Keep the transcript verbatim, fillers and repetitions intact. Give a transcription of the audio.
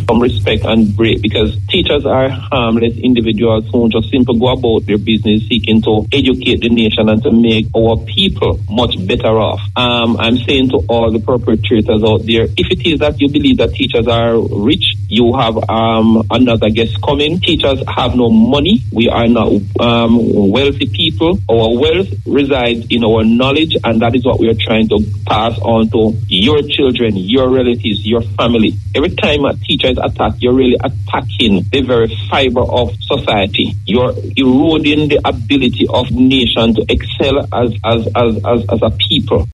some respect and break, because teachers are harmless individuals who just simply go about their business seeking to educate the nation and to make our people much better off. Um, I'm saying to all the perpetrators out there, if it is that you believe that teachers are rich, you have um, another guest coming. Teachers have no money. We are not um, wealthy people. Our wealth resides in our knowledge, and that is what we are trying to pass on to your children, your relatives, your family. Every time a teacher is attacked, you're really attacking the very fiber of society. You're eroding the ability of nation to excel as as as as, as a people.